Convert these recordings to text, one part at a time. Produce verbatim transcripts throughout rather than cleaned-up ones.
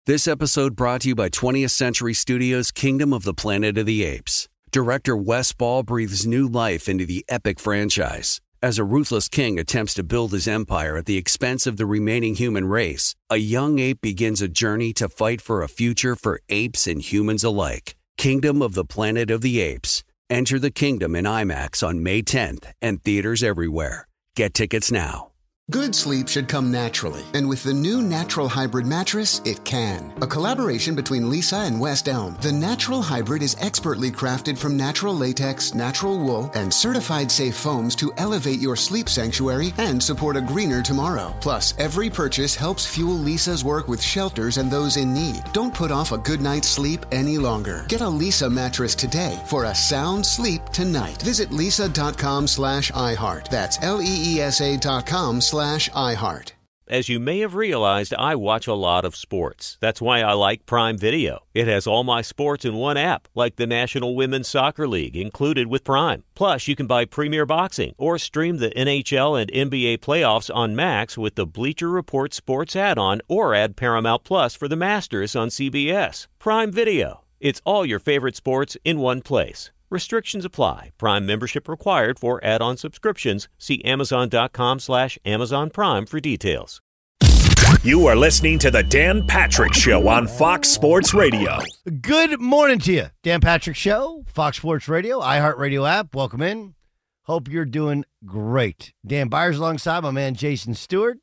This episode brought to you by twentieth Century Studios' Kingdom of the Planet of the Apes. Director Wes Ball breathes new life into the epic franchise. As a ruthless king attempts to build his empire at the expense of the remaining human race, a young ape begins a journey to fight for a future for apes and humans alike. Kingdom of the Planet of the Apes. Enter the kingdom in IMAX on May tenth and theaters everywhere. Get tickets now. Good sleep should come naturally, and with the new Natural Hybrid mattress, it can. A collaboration between Lisa and West Elm, the Natural Hybrid is expertly crafted from natural latex, natural wool, and certified safe foams to elevate your sleep sanctuary and support a greener tomorrow. Plus, every purchase helps fuel Lisa's work with shelters and those in need. Don't put off a good night's sleep any longer. Get a Lisa mattress today for a sound sleep tonight. Visit lisa.com slash iHeart. That's L-E-E-S-A dot com slash iHeart. As you may have realized, I watch a lot of sports. That's why I like Prime Video. It has all my sports in one app, like the National Women's Soccer League, included with Prime. Plus, you can buy Premier Boxing or stream the N H L and N B A playoffs on Max with the Bleacher Report Sports add-on, or add Paramount Plus for the Masters on C B S. Prime Video. It's all your favorite sports in one place. Restrictions apply. Prime membership required for add-on subscriptions. See Amazon.com slash Amazon Prime for details. You are listening to the Dan Patrick Show on Fox Sports Radio. Good morning to you. Dan Patrick Show, Fox Sports Radio, iHeartRadio app. Welcome in. Hope you're doing great. Dan Byers alongside my man Jason Stewart.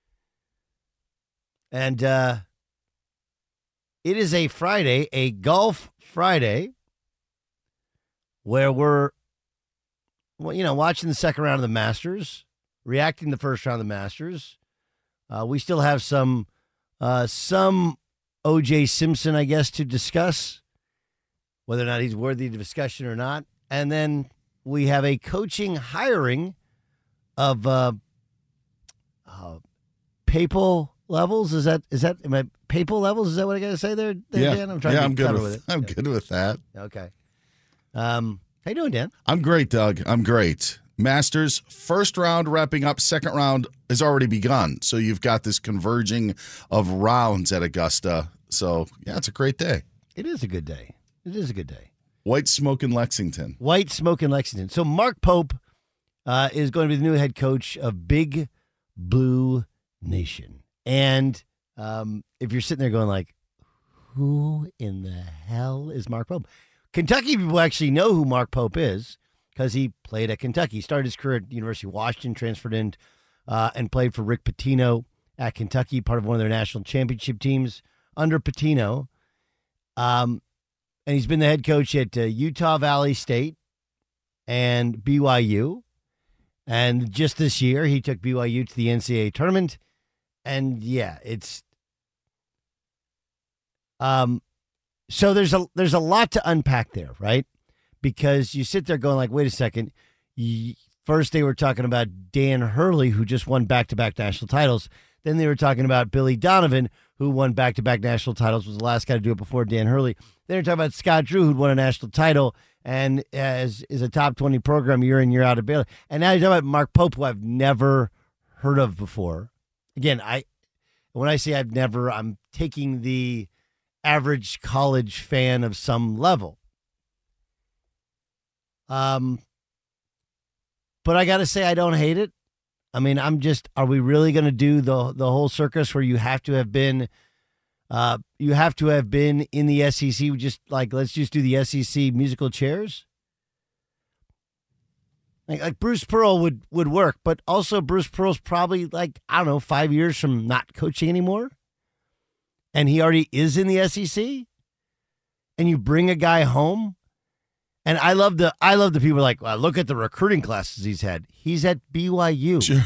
And uh, it is a Friday, a golf Friday, where we're, well, you know, watching the second round of the Masters, reacting to the first round of the Masters. Uh, we still have some uh, some O J Simpson, I guess, to discuss, whether or not he's worthy of discussion or not. And then we have a coaching hiring of uh, uh, papal levels. Is that is that am I, papal levels? Is that what I got to say there, there yeah. Dan? I'm trying yeah, to I'm be good clever with, with it. I'm yeah. good with that. Okay. Um, how you doing, Dan? I'm great, Doug. I'm great. Masters, first round wrapping up, second round has already begun. So you've got this converging of rounds at Augusta. So, yeah, it's a great day. It is a good day. It is a good day. White smoke in Lexington. White smoke in Lexington. So Mark Pope uh, is going to be the new head coach of Big Blue Nation. And um, if you're sitting there going like, who in the hell is Mark Pope? Kentucky people actually know who Mark Pope is because he played at Kentucky. He started his career at the University of Washington, transferred in uh, and played for Rick Pitino at Kentucky, part of one of their national championship teams under Pitino. Um, and he's been the head coach at uh, Utah Valley State and B Y U. And just this year, he took B Y U to the N C double A tournament. And, yeah, it's um. So there's a there's a lot to unpack there, right? Because you sit there going like, wait a second. First they were talking about Dan Hurley, who just won back-to-back national titles. Then they were talking about Billy Donovan, who won back-to-back national titles, was the last guy to do it before Dan Hurley. Then they're talking about Scott Drew, who'd won a national title and as is a top twenty program year in, year out of Baylor. And now you're talking about Mark Pope, who I've never heard of before. Again, I when I say I've never, I'm taking the average college fan of some level. Um, but I got to say, I don't hate it. I mean, I'm just, are we really going to do the the whole circus where you have to have been, uh, you have to have been in the S E C, just like, let's just do the S E C musical chairs? Like, like Bruce Pearl would, would work, but also Bruce Pearl's probably like, I don't know, five years from not coaching anymore. And he already is in the S E C, and you bring a guy home, and I love the I love the people like, well, look at the recruiting classes he's had. He's at B Y U, Sure.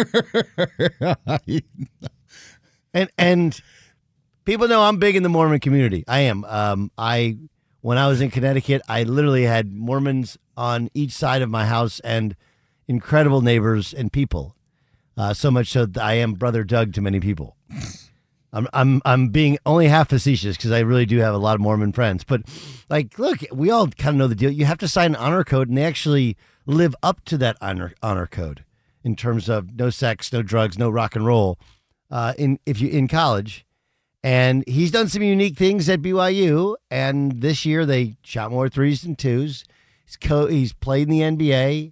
and and people know I'm big in the Mormon community. I am. Um, I when I was in Connecticut, I literally had Mormons on each side of my house and incredible neighbors and people. Uh, so much so that I am Brother Doug to many people. I'm I'm I'm being only half facetious because I really do have a lot of Mormon friends. But like, look, we all kind of know the deal. You have to sign an honor code, and they actually live up to that honor honor code in terms of no sex, no drugs, no rock and roll. Uh, in if you in college, And he's done some unique things at B Y U, and this year they shot more threes than twos. He's, co- he's played in the N B A.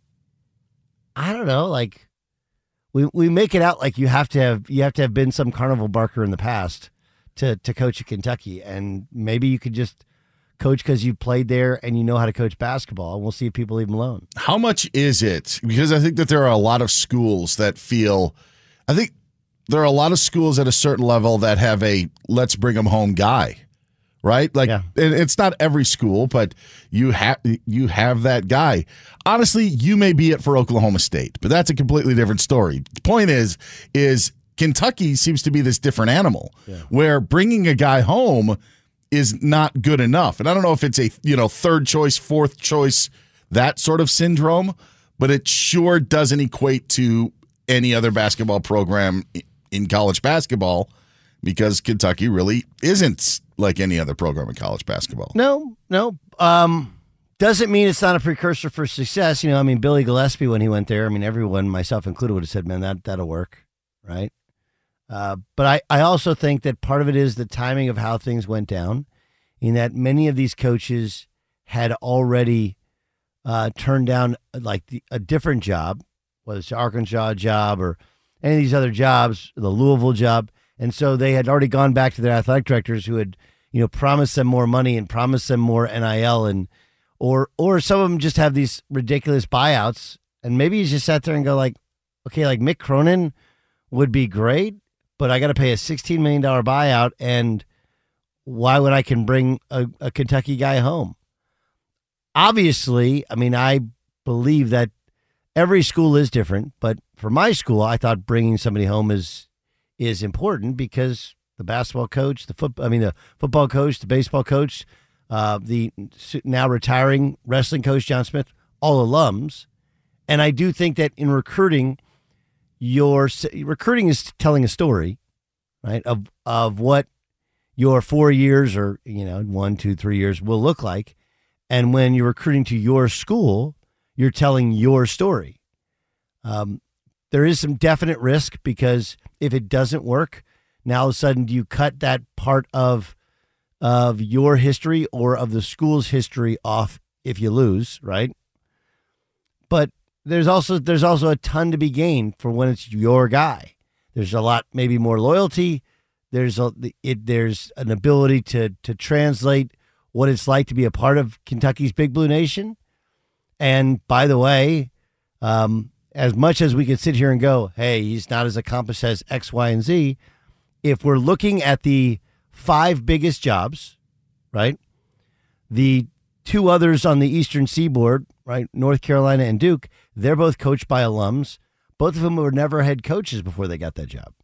I don't know, like we we make it out like you have to have you have to have been some carnival barker in the past to to coach at Kentucky, and maybe you could just coach because you played there and you know how to coach basketball. We'll see if people leave him alone. How much is it? Because I think that there are a lot of schools that feel, I think there are a lot of schools at a certain level that have a let's bring him home guy, right? Like, Yeah. and it's not every school, but you have you have that guy. Honestly, you may be it for Oklahoma State, but that's a completely different story. The point is, is Kentucky seems to be this different animal Yeah. where bringing a guy home is not good enough. And I don't know if it's a, you know, third choice, fourth choice, that sort of syndrome, but it sure doesn't equate to any other basketball program in college basketball, because Kentucky really isn't like any other program in college basketball. No, no. Um, doesn't mean it's not a precursor for success. You know, I mean, Billy Gillespie, when he went there, I mean, everyone, myself included, would have said, man, that, that'll work, right? Uh, but I, I also think that part of it is the timing of how things went down, in that many of these coaches had already uh, turned down like the, a different job, whether it's the Arkansas job or any of these other jobs, the Louisville job. And so they had already gone back to their athletic directors who had, you know, promised them more money and promised them more N I L, and or or some of them just have these ridiculous buyouts. And maybe you just sat there and go like, okay, like Mick Cronin would be great, but I got to pay a sixteen million dollars buyout, and why would I can bring a, a Kentucky guy home? Obviously, I mean, I believe that every school is different, but for my school, I thought bringing somebody home is is important because the basketball coach, the foot, I mean, the football coach, the baseball coach, uh, the now retiring wrestling coach, John Smith, all alums. And I do think that in recruiting, your recruiting is telling a story, right, of of what your four years or, you know, one, two, three years will look like. And when you're recruiting to your school, you're telling your story. Um, there is some definite risk because if it doesn't work, now all of a sudden do you cut that part of of your history or of the school's history off if you lose, right? But there's also there's also a ton to be gained for when it's your guy. There's a lot, maybe more loyalty. There's a it there's an ability to to translate what it's like to be a part of Kentucky's Big Blue Nation. And by the way, um, as much as we could sit here and go, hey, he's not as accomplished as X, Y, and Z, if we're looking at the five biggest jobs, right, the two others on the Eastern Seaboard, right, North Carolina and Duke, they're both coached by alums. Both of them were never head coaches before they got that job.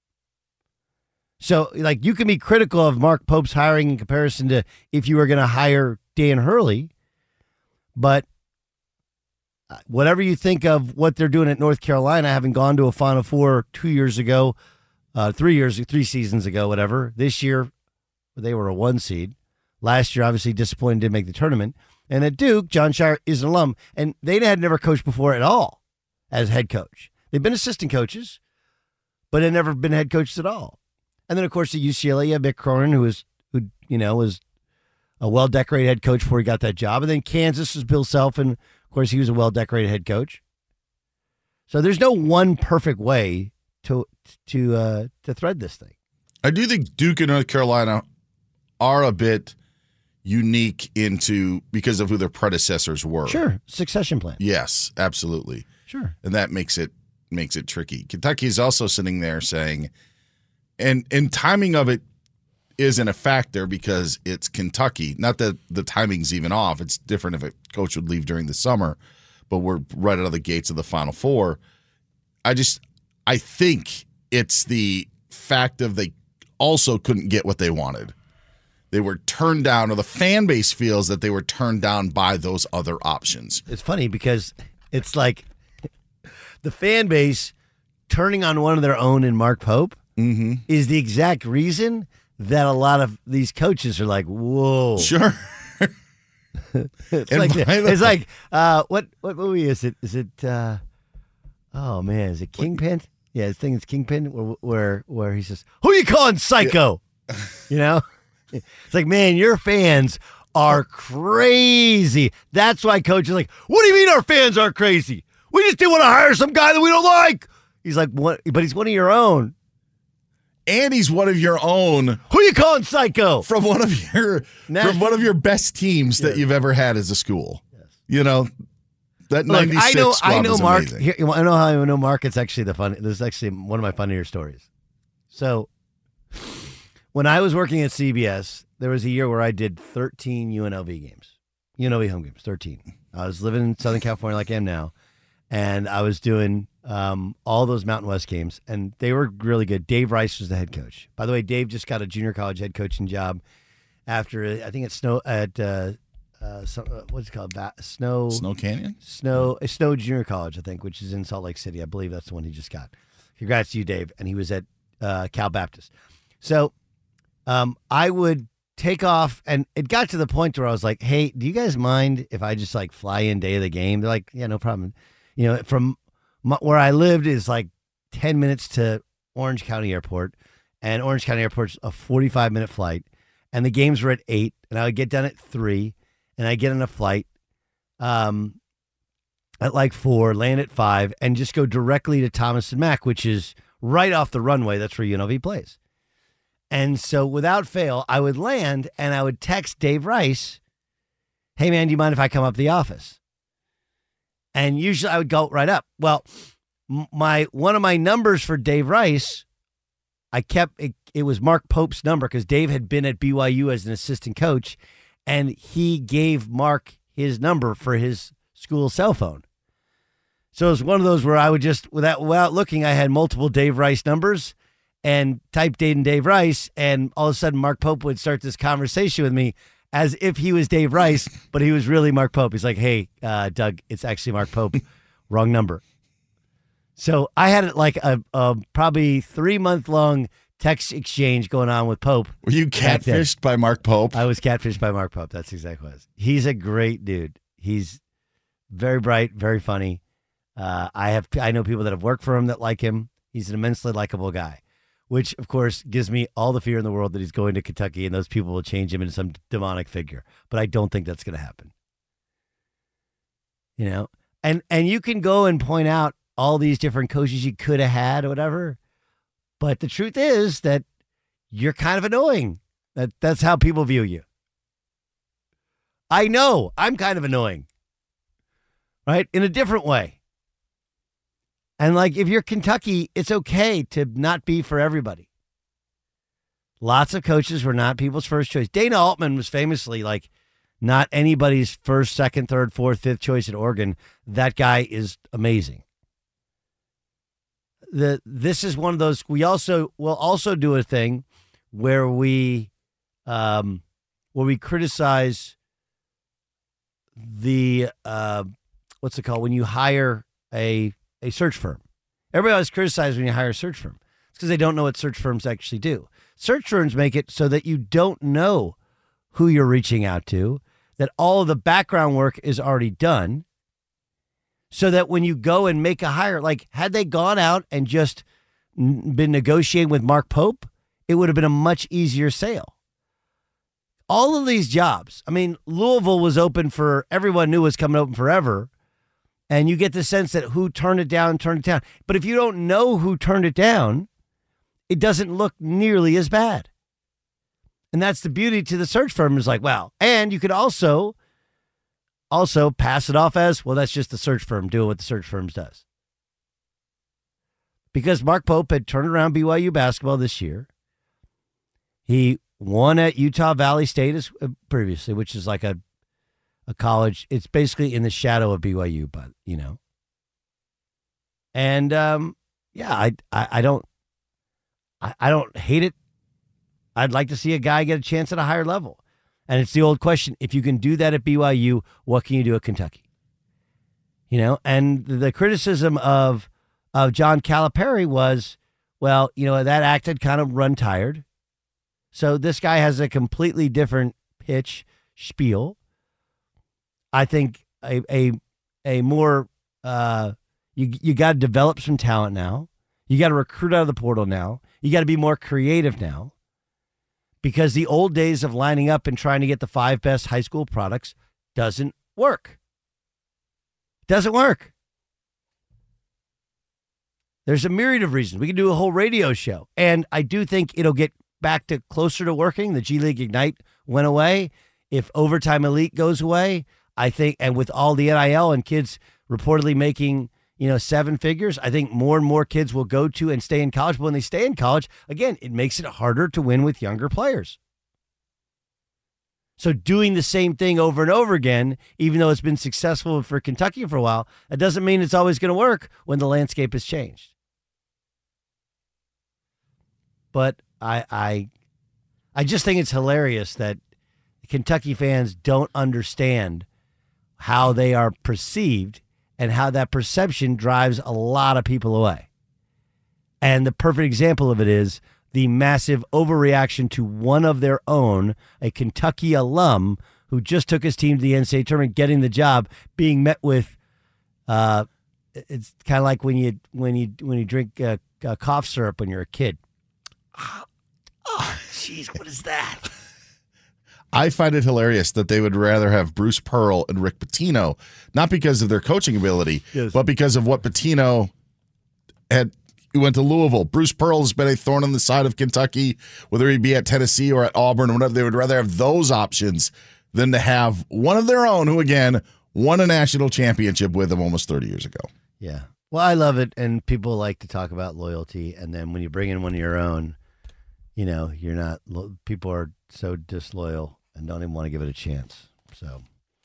So, like, you can be critical of Mark Pope's hiring in comparison to if you were going to hire Dan Hurley, but whatever you think of what they're doing at North Carolina, having gone to a Final Four two years ago, uh, three years, three seasons ago, whatever. This year, they were a one seed. Last year, obviously disappointed, didn't make the tournament. And at Duke, John Shire is an alum, and they had never coached before at all as head coach. They've been assistant coaches, but had never been head coaches at all. And then, of course, at U C L A, you have Mick Cronin, who was, who you know, was a well-decorated head coach before he got that job. And then Kansas was Bill Self, and of course, he was a well-decorated head coach. So there's no one perfect way to to uh, to thread this thing. I do think Duke and North Carolina are a bit unique into because of who their predecessors were. Sure, succession plan. Yes, absolutely. Sure, and that makes it makes it tricky. Kentucky is also sitting there saying, and and timing of it isn't a factor because it's Kentucky. Not that the timing's even off. It's different if a coach would leave during the summer, but we're right out of the gates of the Final Four. I just, I think it's the fact of they also couldn't get what they wanted. They were turned down, or the fan base feels that they were turned down by those other options. It's funny because it's like the fan base turning on one of their own in Mark Pope mm-hmm. is the exact reason that a lot of these coaches are like, whoa. Sure. it's, like, it's like, uh, what what movie is it? Is it, uh, oh, man, is it Kingpin? Yeah, I think it's Kingpin where where, where he says, who you calling psycho? You know? It's like, man, your fans are crazy. That's why coach is like, what do you mean our fans are crazy? We just didn't want to hire some guy that we don't like. He's like, what? But he's one of your own. And he's one of your own. Who you calling psycho? From one of your National- from one of your best teams that yes. you've ever had as a school. Yes. You know, that Look, ninety-six I know, squad I know was Mark. amazing. Here, I know how I know Mark. It's actually the fun. This is actually one of my funnier stories. So, when I was working at C B S, there was a year where I did thirteen U N L V games, U N L V home games, thirteen. I was living in Southern California like I am now, and I was doing um, all those Mountain West games, and they were really good. Dave Rice was the head coach. By the way, Dave just got a junior college head coaching job after I think it's Snow at uh, uh, some, uh, what's it called? Ba- Snow Snow Canyon? Snow Snow Junior College, I think, which is in Salt Lake City. I believe that's the one he just got. Congrats to you, Dave. And he was at uh, Cal Baptist. So um, I would take off, and it got to the point where I was like, hey, do you guys mind if I just like fly in day of the game? They're like, yeah, no problem. You know, from my, where I lived is like ten minutes to Orange County Airport, and Orange County Airport's a forty-five minute flight, and the games were at eight, and I would get done at three, and I get on a flight um, at like four, land at five, and just go directly to Thomas and Mack, which is right off the runway. That's where U N L V plays. And so without fail, I would land and I would text Dave Rice, hey, man, do you mind if I come up to the office? And usually I would go right up. Well, my one of my numbers for Dave Rice, I kept it, it was Mark Pope's number because Dave had been at B Y U as an assistant coach, and he gave Mark his number for his school cell phone. So it was one of those where I would just, without without looking, I had multiple Dave Rice numbers and typed in Dave Rice, and all of a sudden Mark Pope would start this conversation with me as if he was Dave Rice, but he was really Mark Pope. He's like, hey, uh, Doug, it's actually Mark Pope. Wrong number. So I had like a, a probably three-month-long text exchange going on with Pope. Were you catfished by Mark Pope? I was catfished by Mark Pope. That's exactly what it was. He's a great dude. He's very bright, very funny. Uh, I have I know people that have worked for him that like him. He's an immensely likable guy, which, of course, gives me all the fear in the world that he's going to Kentucky and those people will change him into some demonic figure. But I don't think that's going to happen. You know? And and you can go and point out all these different coaches you could have had or whatever. But the truth is that you're kind of annoying. That That's how people view you. I know. I'm kind of annoying. Right? In a different way. And like, if you're Kentucky, it's okay to not be for everybody. Lots of coaches were not people's first choice. Dana Altman was famously like not anybody's first, second, third, fourth, fifth choice at Oregon. That guy is amazing. The this is one of those. We also will also do a thing where we, um, where we criticize the uh, what's it called when you hire a. a search firm. Everybody always criticizes when you hire a search firm. It's because they don't know what search firms actually do. Search firms make it so that you don't know who you're reaching out to, that all of the background work is already done, so that when you go and make a hire, like had they gone out and just been negotiating with Mark Pope, it would have been a much easier sale. All of these jobs, I mean, Louisville was open for, everyone knew was coming open forever. And you get the sense that who turned it down, turned it down. But if you don't know who turned it down, it doesn't look nearly as bad. And that's the beauty to the search firm is like, wow. And you could also, also pass it off as, well, that's just the search firm doing what the search firms does. Because Mark Pope had turned around B Y U basketball this year. He won at Utah Valley State as, uh, previously, which is like a, a college. It's basically in the shadow of B Y U, but you know. And um, yeah, I, I I don't I, I don't hate it. I'd like to see a guy get a chance at a higher level. And it's the old question: if you can do that at B Y U, what can you do at Kentucky? You know, and the criticism of of John Calipari was, well, you know, that act had kind of run tired. So this guy has a completely different pitch spiel. I think a a a more uh, you you got to develop some talent now. You got to recruit out of the portal now. You got to be more creative now. because the old days of lining up and trying to get the five best high school products doesn't work. Doesn't work. There's a myriad of reasons. We can do a whole radio show. And I do think it'll get back to closer to working. The G League Ignite went away. If Overtime Elite goes away, I think, and with all the N I L and kids reportedly making, you know, seven figures, I think more and more kids will go to and stay in college. But when they stay in college, again, it makes it harder to win with younger players. So doing the same thing over and over again, even though it's been successful for Kentucky for a while, that doesn't mean it's always going to work when the landscape has changed. But I, I, I just think it's hilarious that Kentucky fans don't understand how they are perceived and how that perception drives a lot of people away. And the perfect example of it is the massive overreaction to one of their own, a Kentucky alum who just took his team to the N C double A tournament, getting the job, being met with, uh, it's kind of like when you when you when you drink uh, uh, cough syrup when you're a kid. Oh, jeez, what is that? I find it hilarious that they would rather have Bruce Pearl and Rick Pitino, not because of their coaching ability, yes, but because of what Pitino had. He went to Louisville. Bruce Pearl has been a thorn on the side of Kentucky, whether he be at Tennessee or at Auburn or whatever. They would rather have those options than to have one of their own who, again, won a national championship with them almost thirty years ago. Yeah. Well, I love it, and people like to talk about loyalty, and then when you bring in one of your own, you know, you're not – people are so disloyal and don't even want to give it a chance. So,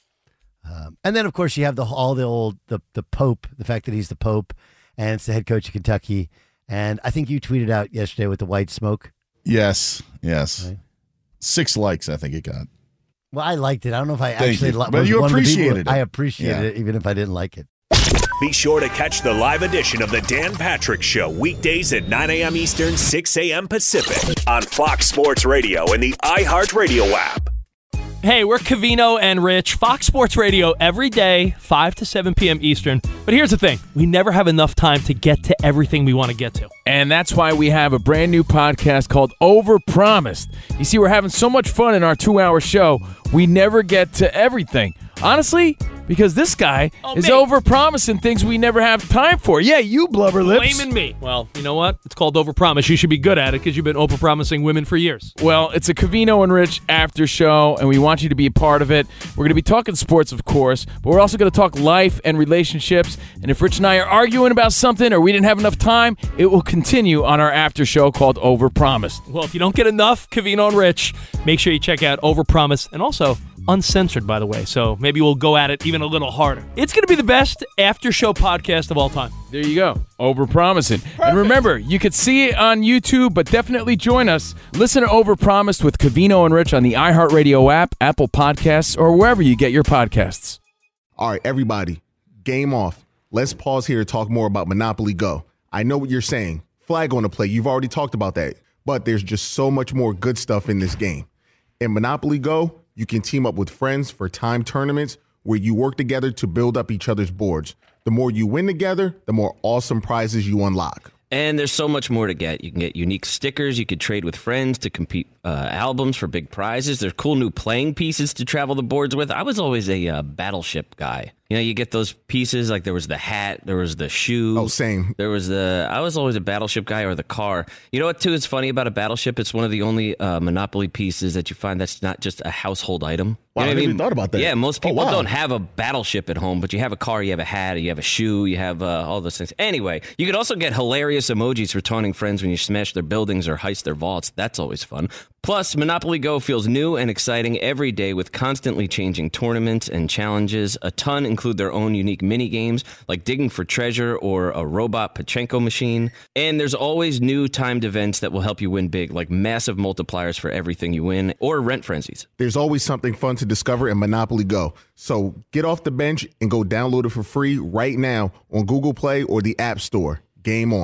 um, and then, of course, you have the all the old – the the Pope, the fact that he's the Pope, and it's the head coach of Kentucky. And I think you tweeted out yesterday with the white smoke. Yes, yes. Right? Six likes, I think it got. Well, I liked it. I don't know if I Thank actually liked it. But you appreciated it. I appreciated yeah. it, even if I didn't like it. Be sure to catch the live edition of the Dan Patrick Show weekdays at nine a.m. Eastern, six a.m. Pacific on Fox Sports Radio and the iHeartRadio app. Hey, we're Covino and Rich, Fox Sports Radio every day, five to seven p.m. Eastern. But here's the thing. We never have enough time to get to everything we want to get to. And that's why we have a brand new podcast called Overpromised. You see, we're having so much fun in our two-hour show, we never get to everything. Honestly, because this guy oh, is me. overpromising things we never have time for. Yeah, you blubber lips. Blaming me. Well, you know what? It's called overpromise. You should be good at it because you've been overpromising women for years. Well, it's a Covino and Rich after show, and we want you to be a part of it. We're going to be talking sports, of course, but we're also going to talk life and relationships. And if Rich and I are arguing about something or we didn't have enough time, it will continue on our after show called Overpromised. Well, if you don't get enough Covino and Rich, make sure you check out Overpromise, and also uncensored, by the way, so maybe we'll go at it even a little harder. It's going to be the best after-show podcast of all time. There you go. Overpromising. Perfect. And remember, you could see it on YouTube, but definitely join us. Listen to Overpromised with Covino and Rich on the iHeartRadio app, Apple Podcasts, or wherever you get your podcasts. All right, everybody, game off. Let's pause here to talk more about Monopoly Go. I know what you're saying. Flag on the play. You've already talked about that. But there's just so much more good stuff in this game. In Monopoly Go, you can team up with friends for time tournaments where you work together to build up each other's boards. The more you win together, the more awesome prizes you unlock. And there's so much more to get. You can get unique stickers. You could trade with friends to compete uh, albums for big prizes. There's cool new playing pieces to travel the boards with. I was always a uh, Battleship guy. You know, you get those pieces, like there was the hat, there was the shoe. Oh, same. There was the, I was always a Battleship guy, or the car. You know what, too, is funny about a Battleship? It's one of the only uh, Monopoly pieces that you find that's not just a household item. Wow, you know I what never I mean? even thought about that. Yeah, most people oh, wow. don't have a Battleship at home, but you have a car, you have a hat, you have a shoe, you have uh, all those things. Anyway, you could also get hilarious emojis for taunting friends when you smash their buildings or heist their vaults. That's always fun. Plus, Monopoly Go feels new and exciting every day with constantly changing tournaments and challenges. A ton include their own unique mini games like digging for treasure or a robot Pachinko machine. And there's always new timed events that will help you win big, like massive multipliers for everything you win or rent frenzies. There's always something fun to discover in Monopoly Go. So get off the bench and go download it for free right now on Google Play or the App Store. Game on.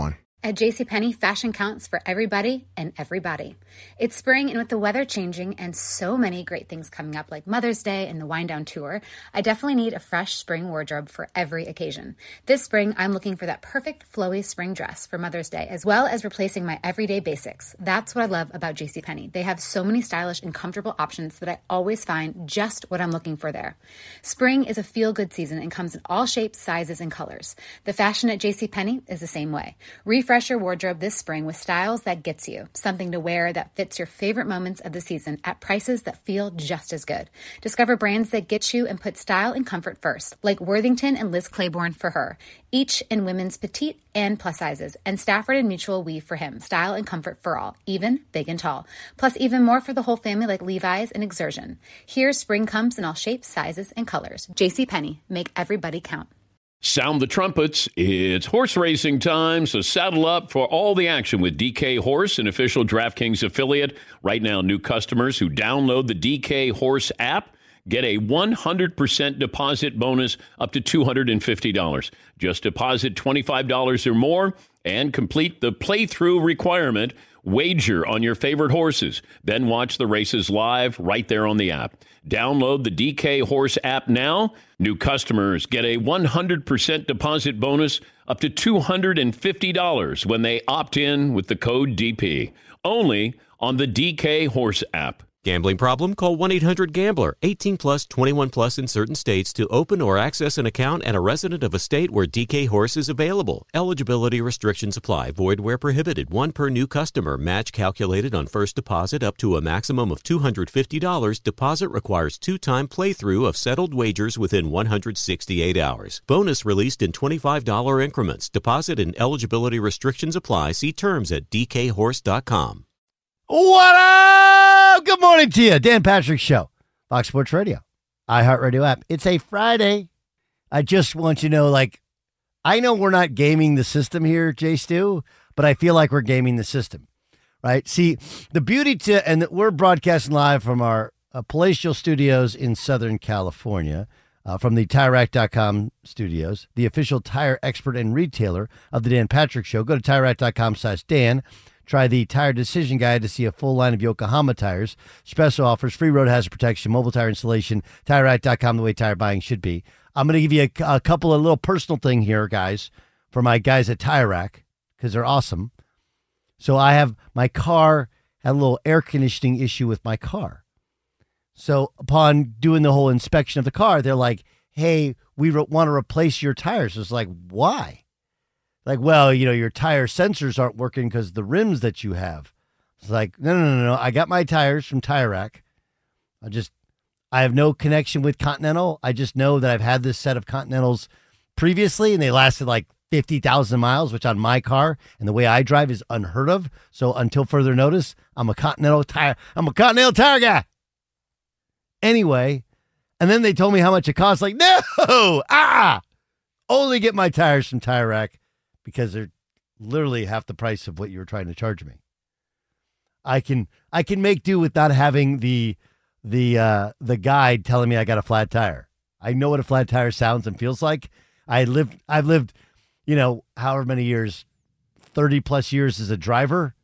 At JCPenney, fashion counts for everybody and everybody. It's spring, and with the weather changing and so many great things coming up like Mother's Day and the Wind Down Tour, I definitely need a fresh spring wardrobe for every occasion. This spring, I'm looking for that perfect flowy spring dress for Mother's Day, as well as replacing my everyday basics. That's what I love about JCPenney. They have so many stylish and comfortable options that I always find just what I'm looking for there. Spring is a feel-good season and comes in all shapes, sizes, and colors. The fashion at JCPenney is the same way. Refresh your wardrobe this spring with styles that gets you, something to wear that fits your favorite moments of the season at prices that feel just as good. Discover brands that get you and put style and comfort first, like Worthington and Liz Claiborne for her, each in women's petite and plus sizes, and Stafford and Mutual Weave for him, style and comfort for all, even big and tall. Plus even more for the whole family like Levi's and Exertion. Here, spring comes in all shapes, sizes, and colors. JCPenney, make everybody count. Sound the trumpets. It's horse racing time, so saddle up for all the action with D K Horse, an official DraftKings affiliate. Right now, new customers who download the D K Horse app get a one hundred percent deposit bonus up to two hundred fifty dollars. Just deposit twenty-five dollars or more and complete the playthrough requirement. Wager on your favorite horses. Then watch the races live right there on the app. Download the D K Horse app now. New customers get a one hundred percent deposit bonus up to two hundred fifty dollars when they opt in with the code D P. Only on the D K Horse app. Gambling problem? Call one eight hundred gambler. eighteen plus, twenty-one plus in certain states to open or access an account and a resident of a state where D K Horse is available. Eligibility restrictions apply. Void where prohibited. One per new customer. Match calculated on first deposit up to a maximum of two hundred fifty dollars. Deposit requires two-time playthrough of settled wagers within one hundred sixty-eight hours. Bonus released in twenty-five dollars increments. Deposit and eligibility restrictions apply. See terms at d k horse dot com. What up? Good morning to you. Dan Patrick Show. Fox Sports Radio. iHeartRadio app. It's a Friday. I just want you to know, like, I know we're not gaming the system here, Jay Stu, but I feel like we're gaming the system, right? See, the beauty to, and we're broadcasting live from our uh, palatial studios in Southern California, uh, from the Tire Rack dot com studios, the official tire expert and retailer of the Dan Patrick Show. Go to Tire Rack dot com slash Dan. Try the Tire Decision Guide to see a full line of Yokohama tires. Special offers, free road hazard protection, mobile tire installation, Tire Rack dot com, the way tire buying should be. I'm going to give you a, a couple of little personal thing here, guys, for my guys at Tire Rack, because they're awesome. So I have, my car had a little air conditioning issue with my car. So upon doing the whole inspection of the car, they're like, hey, we re- want to replace your tires. It's like, why? Like, well, you know, your tire sensors aren't working because of the rims that you have. It's like, no, no, no, no. I got my tires from Tire Rack. I just, I have no connection with Continental. I just know that I've had this set of Continentals previously, and they lasted like fifty thousand miles, which on my car and the way I drive is unheard of. So until further notice, I'm a Continental tire. I'm a Continental tire guy. Anyway, and then they told me how much it costs. Like, no, ah, only get my tires from Tire Rack, because they're literally half the price of what you were trying to charge me. I can I can make do with not having the the uh, the guide telling me I got a flat tire. I know what a flat tire sounds and feels like. I lived I've lived, you know, however many years, thirty plus years as a driver,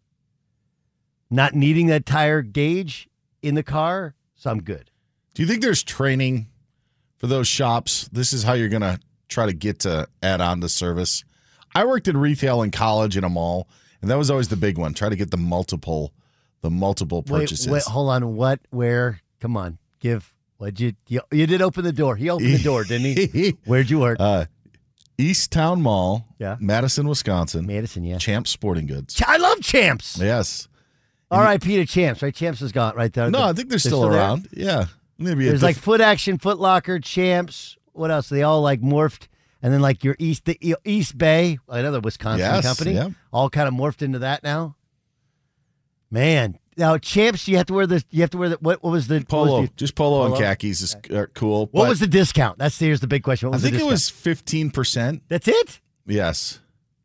not needing that tire gauge in the car, so I'm good. Do you think there's training for those shops? This is how you're going to try to get to add on to service. I worked in retail in college in a mall, and that was always the big one. Try to get the multiple, the multiple purchases. Wait, wait, hold on. What? Where? Come on. Give. What'd you? You, you did open the door. He opened the door, didn't he? Where'd you work? Uh, East Town Mall. Yeah. Madison, Wisconsin. Madison, yeah. Champs Sporting Goods. I love Champs. Yes. R I P to Champs. Right? Champs is gone right there. No, the, I think they're, they're still, still around. Yeah. Maybe there's like Foot Action, Foot Locker, Champs. What else? They all like morphed. And then like your East the East Bay, another Wisconsin yes, company, yeah. all kind of morphed into that now. Man, now Champs, you have to wear the. You have to wear the. What, what was the polo? Was the, just polo, polo and khakis is uh, cool. What was the discount? That's here's the big question. What was I think the it was fifteen percent. That's it. Yes.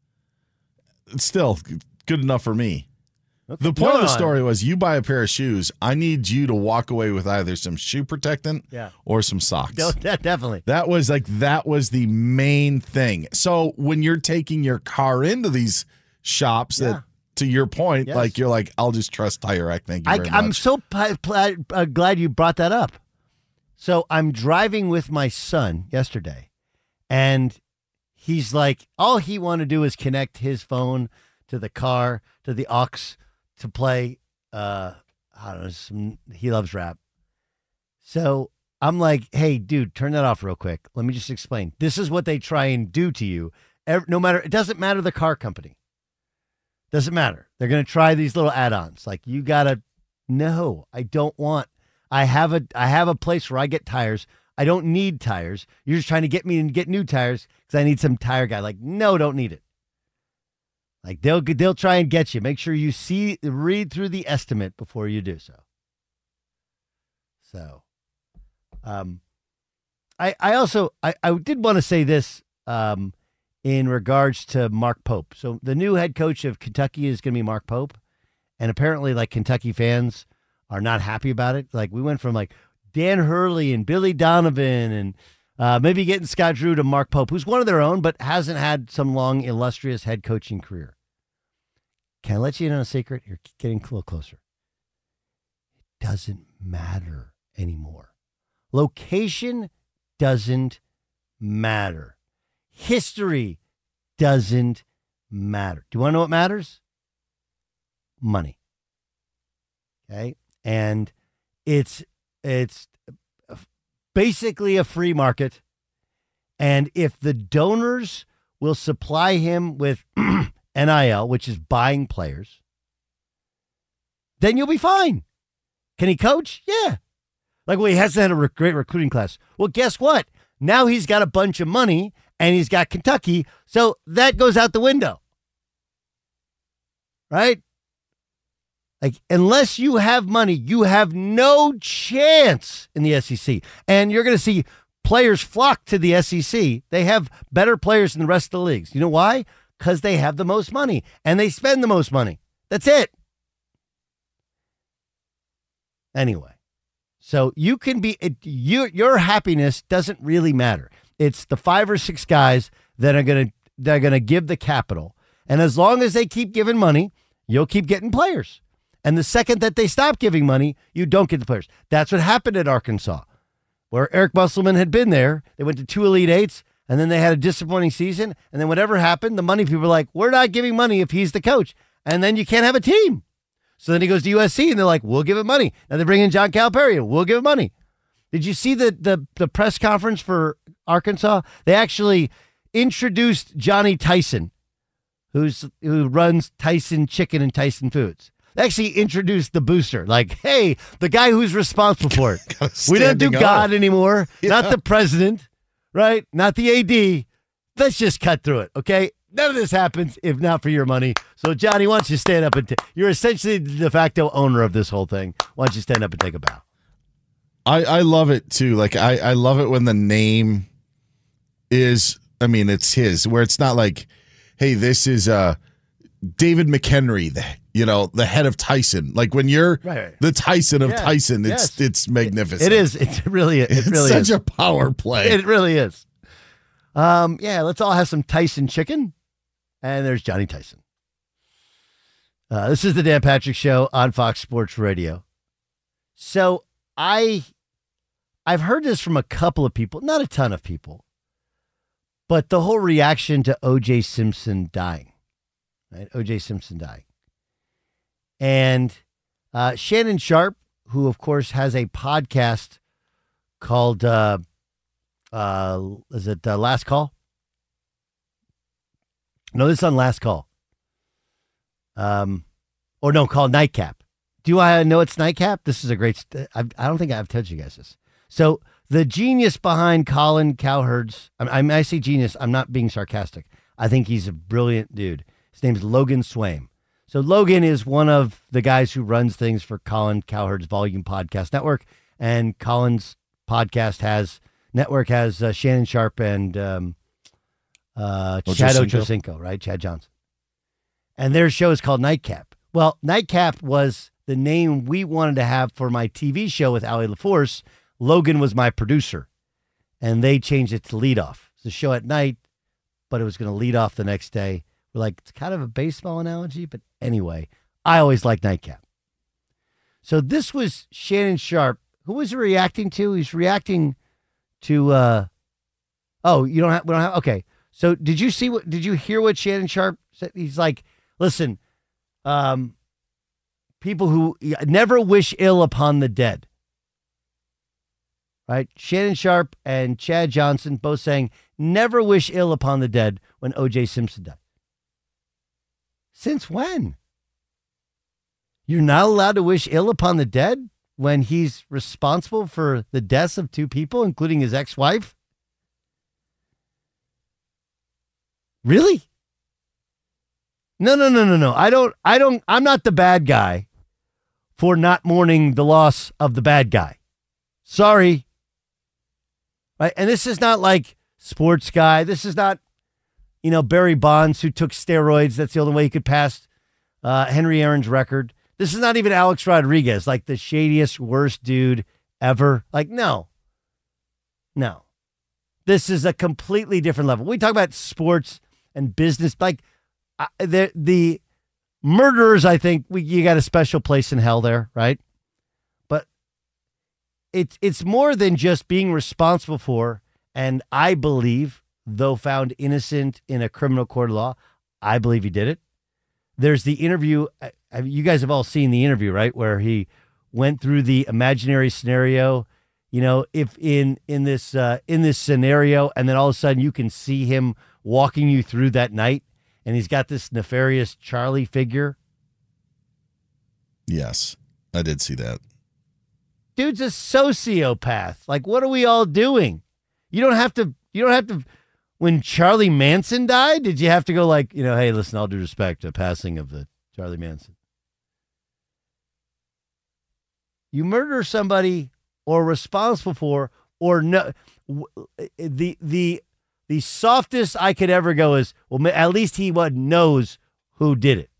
It's still good enough for me. Okay. The point no, of the story was you buy a pair of shoes, I need you to walk away with either some shoe protectant yeah. or some socks. No, that definitely. That was like that was the main thing. So when you're taking your car into these shops Yeah. that, to your point, Yes. like you're like, I'll just trust Tire Rack. Thank you I, very I'm much. so pl- pl- uh, glad you brought that up. So I'm driving with my son yesterday, and he's like, all he wanted to do is connect his phone to the car, to the aux, to play, uh, I don't know, some, he loves rap. So I'm like, hey, dude, turn that off real quick. Let me just explain. This is what they try and do to you. Every, no matter, it doesn't matter the car company. Doesn't matter. They're going to try these little add-ons. Like, you got to, no, I don't want, I have a, I have a place where I get tires. I don't need tires. You're just trying to get me to get new tires because I need some tire guy. Like, no, don't need it. Like, they'll, they'll try and get you. Make sure you see, read through the estimate before you do so. So, um, I, I also, I, I did want to say this, um, in regards to Mark Pope. So the new head coach of Kentucky is going to be Mark Pope. And apparently, like, Kentucky fans are not happy about it. Like, we went from like Dan Hurley and Billy Donovan and uh, maybe getting Scott Drew to Mark Pope, who's one of their own, but hasn't had some long, illustrious head coaching career. Can I let you in on a secret? You're getting a little closer. It doesn't matter anymore. Location doesn't matter. History doesn't matter. Do you want to know what matters? Money. Okay? And it's it's basically a free market. And if the donors will supply him with N I L, which is buying players, then you'll be fine. Can he coach? Yeah. Like, well, he hasn't had a rec- great recruiting class. Well, guess what? Now he's got a bunch of money and he's got Kentucky. So that goes out the window. Right? Like, unless you have money, you have no chance in the S E C. And you're going to see players flock to the S E C. They have better players than the rest of the leagues. You know why? Because they have the most money and they spend the most money. That's it. Anyway, so you can be, it, you, your happiness doesn't really matter. It's the five or six guys that are going to, that are going to give the capital. And as long as they keep giving money, you'll keep getting players. And the second that they stop giving money, you don't get the players. That's what happened at Arkansas, where Eric Musselman had been there. They went to two Elite Eights, and then they had a disappointing season. And then whatever happened, the money people were like, we're not giving money if he's the coach. And then you can't have a team. So then he goes to U S C, and they're like, we'll give him money. Now they bring in John Calipari, and we'll give him money. Did you see the, the, the press conference for Arkansas? They actually introduced Johnny Tyson, who's who runs Tyson Chicken and Tyson Foods. They actually introduced the booster, like, hey, the guy who's responsible for it. We don't do God up. anymore, yeah. Not the president, right? Not the A D. Let's just cut through it, okay? None of this happens if not for your money. So, Johnny, why don't you stand up and t- you're essentially the de facto owner of this whole thing. Why don't you stand up and take a bow? I, I love it, too. Like, I, I love it when the name is, I mean, it's his, where it's not like, hey, this is uh, David McHenry, the, you know, the head of Tyson. Like, when you're right, right. the Tyson of yeah. Tyson, it's yes. it's magnificent. It is. It really is. It it's really such is. a power play. It really is. Um, yeah, let's all have some Tyson chicken. And there's Johnny Tyson. Uh, this is the Dan Patrick Show on Fox Sports Radio. So I, I've heard this from a couple of people, not a ton of people, but the whole reaction to O J Simpson dying, right? O J Simpson dying. And uh, Shannon Sharp, who, of course, has a podcast called, uh, uh, is it uh, Last Call? No, this is on Last Call. Um, or no, called Nightcap. Do I know it's Nightcap? This is a great, st- I, I don't think I've told you guys this. So the genius behind Colin Cowherd's, I, I, I say genius, I'm not being sarcastic. I think he's a brilliant dude. His name's Logan Swaim. So Logan is one of the guys who runs things for Colin Cowherd's Volume Podcast Network. And Colin's podcast has, network has uh, Shannon Sharp and um, uh, Chad Ochocinco, right? Chad Johnson. And their show is called Nightcap. Well, Nightcap was the name we wanted to have for my T V show with Allie LaForce. Logan was my producer. And they changed it to Lead Off. It's a show at night, but it was going to lead off the next day We're like, it's kind of a baseball analogy, but anyway, I always like nightcap. So this was Shannon Sharpe. Who was he reacting to? He's reacting to, uh, oh, you don't have, we don't have, okay. So did you see what, did you hear what Shannon Sharpe said? He's like, listen, um, people who never wish ill upon the dead. Right? Shannon Sharpe and Chad Johnson both saying, never wish ill upon the dead when O J Simpson died. Since when? You're not allowed to wish ill upon the dead when he's responsible for the deaths of two people, including his ex-wife? Really? No, no, no, no, no. I don't, I don't, I'm not the bad guy for not mourning the loss of the bad guy. Sorry. Right? And this is not like sports guy. This is not, you know, Barry Bonds who took steroids. That's the only way he could pass uh, Henry Aaron's record. This is not even Alex Rodriguez, like the shadiest, worst dude ever. Like, no. No. This is a completely different level. We talk about sports and business. Like, uh, the, the murderers, I think, we, you got a special place in hell there, right? But it's it's more than just being responsible for, and I believe, though found innocent in a criminal court of law, I believe he did it. There's the interview. You guys have all seen the interview, right? Where he went through the imaginary scenario, you know, if in, in this, uh, in this scenario, and then all of a sudden you can see him walking you through that night, and he's got this nefarious Charlie figure. Yes, I did see that. Dude's a sociopath. Like, what are we all doing? You don't have to, you don't have to, when Charlie Manson died, did you have to go like, you know, hey, listen, all due respect to passing of the Charlie Manson. You murder somebody or responsible for, or no, the, the, the softest I could ever go is, well, at least he what knows who did it.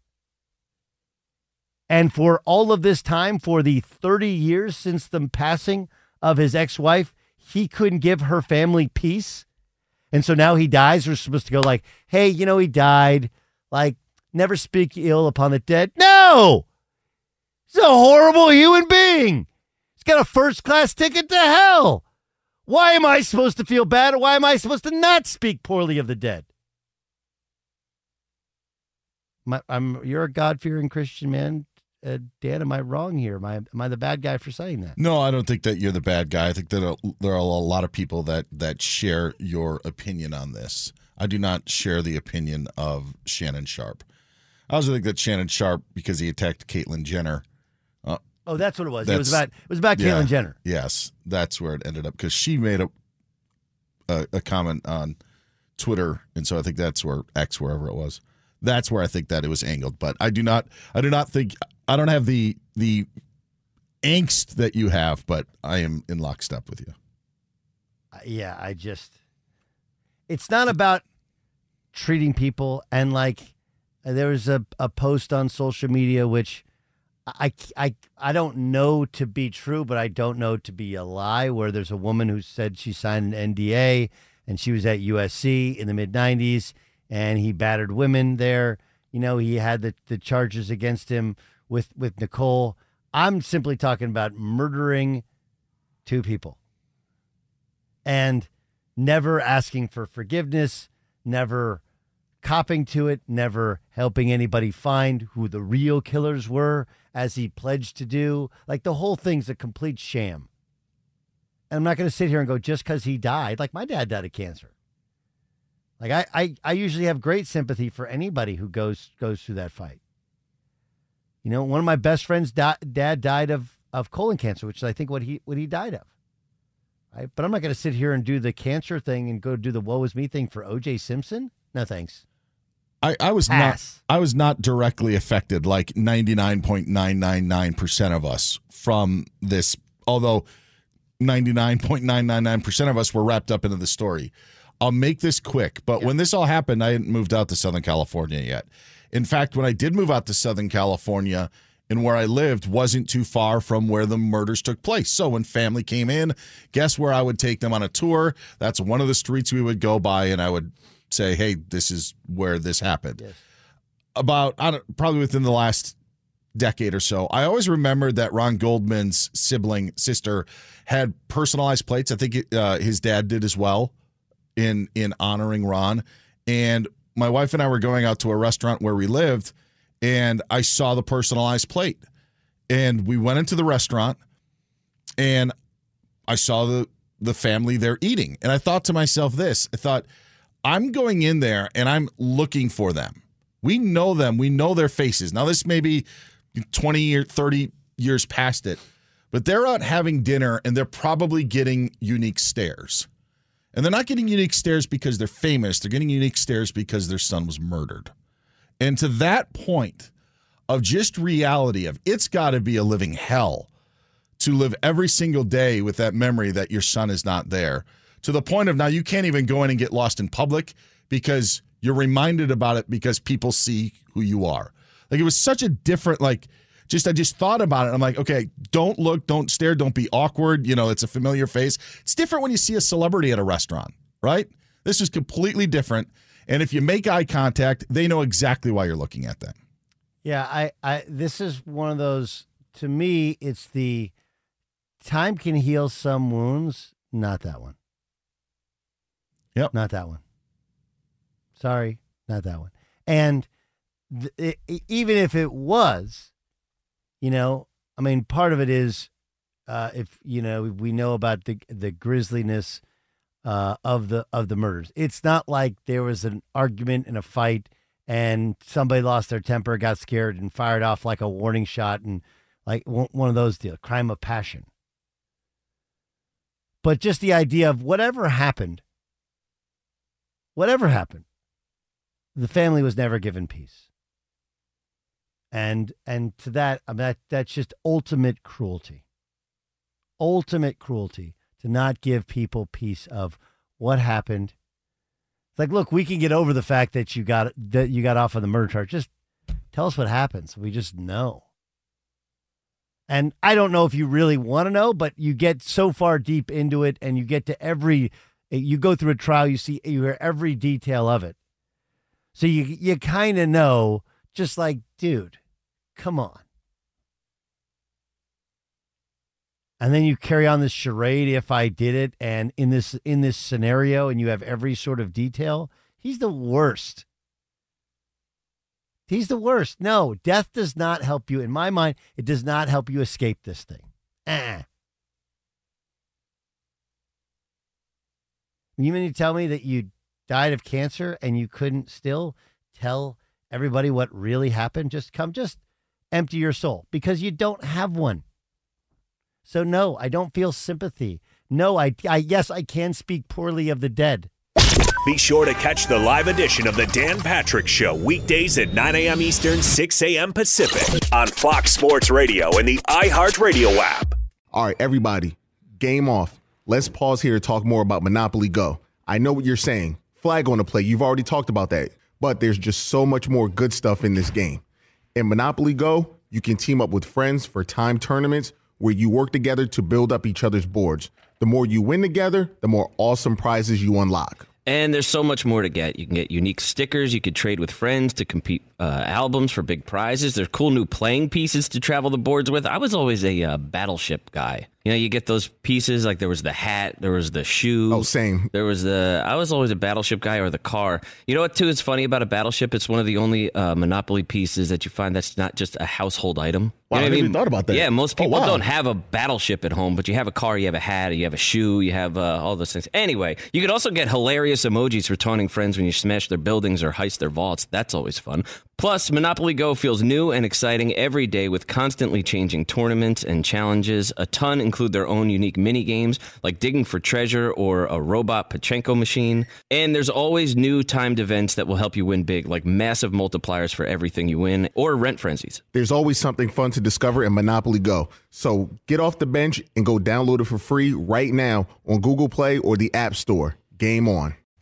And for all of this time, for the thirty years since the passing of his ex-wife, he couldn't give her family peace. And so now he dies. We're supposed to go like, hey, you know, he died. Like, never speak ill upon the dead. No! He's a horrible human being. He's got a first-class ticket to hell. Why am I supposed to feel bad, or why am I supposed to not speak poorly of the dead? My, I'm, you're a God-fearing Christian man. Uh, Dan, am I wrong here? Am I, am I the bad guy for saying that? No, I don't think that you're the bad guy. I think that uh, there are a lot of people that, that share your opinion on this. I do not share the opinion of Shannon Sharpe. I also think that Shannon Sharpe, because he attacked Caitlyn Jenner. Uh, oh, that's what it was. It was about it was about yeah, Caitlyn Jenner. Yes, that's where it ended up, because she made a, a a comment on Twitter, and so I think that's where X, wherever it was. That's where I think that it was angled. But I do not. I do not think. I don't have the the angst that you have, but I am in lockstep with you. Uh, yeah, I just. It's not about treating people, and like there was a, a post on social media which I, I, I don't know to be true, but I don't know to be a lie, where there's a woman who said she signed an N D A and she was at U S C in the mid nineties and he battered women there. You know, he had the, the charges against him with, with Nicole. I'm simply talking about murdering two people and never asking for forgiveness, never copping to it, never helping anybody find who the real killers were, as he pledged to do. Like, the whole thing's a complete sham. And I'm not going to sit here and go, just because he died, like my dad died of cancer. Like, I, I, I usually have great sympathy for anybody who goes goes through that fight. You know, one of my best friends' da- dad died of, of colon cancer, which is, I think, what he what he died of. Right? But I'm not going to sit here and do the cancer thing and go do the woe is me thing for O J Simpson. No, thanks. I, I was Pass. not I was not directly affected like ninety-nine point nine nine nine percent of us from this, although ninety-nine point nine nine nine percent of us were wrapped up into the story. I'll make this quick, but yeah. When this all happened, I hadn't moved out to Southern California yet. In fact, when I did move out to Southern California and where I lived wasn't too far from where the murders took place. So when family came in, guess where I would take them on a tour? That's one of the streets we would go by, and I would say, hey, this is where this happened. Yes. About I don't, probably within the last decade or so, I always remembered that Ron Goldman's sibling sister had personalized plates. I think uh, his dad did as well in in honoring Ron. And my wife and I were going out to a restaurant where we lived, and I saw the personalized plate. And we went into the restaurant, and I saw the the family there eating. And I thought to myself this, I thought, I'm going in there and I'm looking for them. We know them. We know their faces. Now, this may be twenty or thirty years past it, but they're out having dinner and they're probably getting unique stares. And they're not getting unique stares because they're famous. They're getting unique stares because their son was murdered. And to that point of just reality of it's got to be a living hell to live every single day with that memory that your son is not there, to the point of now you can't even go in and get lost in public because you're reminded about it because people see who you are. Like, it was such a different, like, just, I just thought about it. I'm like, okay, don't look, don't stare, don't be awkward. You know, it's a familiar face. It's different when you see a celebrity at a restaurant, right? This is completely different. And if you make eye contact, they know exactly why you're looking at them. Yeah, I, I, this is one of those, to me, it's the time can heal some wounds. Not that one. Yep. Not that one. Sorry, not that one. And th- it, even if it was, you know, I mean, part of it is uh, if, you know, we know about the the grisliness uh, of the of the murders. It's not like there was an argument and a fight and somebody lost their temper, got scared, and fired off like a warning shot and like one of those deals, crime of passion. But just the idea of whatever happened, whatever happened, the family was never given peace. And and to that, I mean, that that's just ultimate cruelty. Ultimate cruelty to not give people peace of what happened. It's like, look, we can get over the fact that you got that you got off on the murder charge. Just tell us what happened so we just know. And I don't know if you really want to know, but you get so far deep into it and you get to every, you go through a trial, you see, you hear every detail of it. So you you kind of know, just like, dude, come on. And then you carry on this charade, if I did it, and in this in this scenario, and you have every sort of detail. He's the worst. He's the worst. No, death does not help you. In my mind, it does not help you escape this thing. Eh. You mean to tell me that you died of cancer and you couldn't still tell everybody what really happened? Just come, just empty your soul because you don't have one. So no, I don't feel sympathy. No, I, I yes, I can speak poorly of the dead. Be sure to catch the live edition of the Dan Patrick Show weekdays at nine a.m. Eastern, six a.m. Pacific on Fox Sports Radio and the iHeartRadio app. All right, everybody, game off. Let's pause here to talk more about Monopoly Go. I know what you're saying. Flag on the play. You've already talked about that. But there's just so much more good stuff in this game. In Monopoly Go, you can team up with friends for time tournaments where you work together to build up each other's boards. The more you win together, the more awesome prizes you unlock. And there's so much more to get. You can get unique stickers. You could trade with friends to compete uh, albums for big prizes. There's cool new playing pieces to travel the boards with. I was always a uh, Battleship guy. You know, you get those pieces, like there was the hat, there was the shoe. Oh, same. There was the, I was always a Battleship guy, or the car. You know what, too, is funny about a Battleship? It's one of the only uh, Monopoly pieces that you find that's not just a household item. Wow, You know I what never even thought about that. Yeah, most people Oh, wow. don't have a Battleship at home, but you have a car, you have a hat, you have a shoe, you have uh, all those things. Anyway, you could also get hilarious emojis for taunting friends when you smash their buildings or heist their vaults. That's always fun. Plus, Monopoly Go feels new and exciting every day with constantly changing tournaments and challenges. A ton include their own unique mini games like digging for treasure or a robot Pachinko machine. And there's always new timed events that will help you win big, like massive multipliers for everything you win or rent frenzies. There's always something fun to discover in Monopoly Go. So get off the bench and go download it for free right now on Google Play or the App Store. Game on.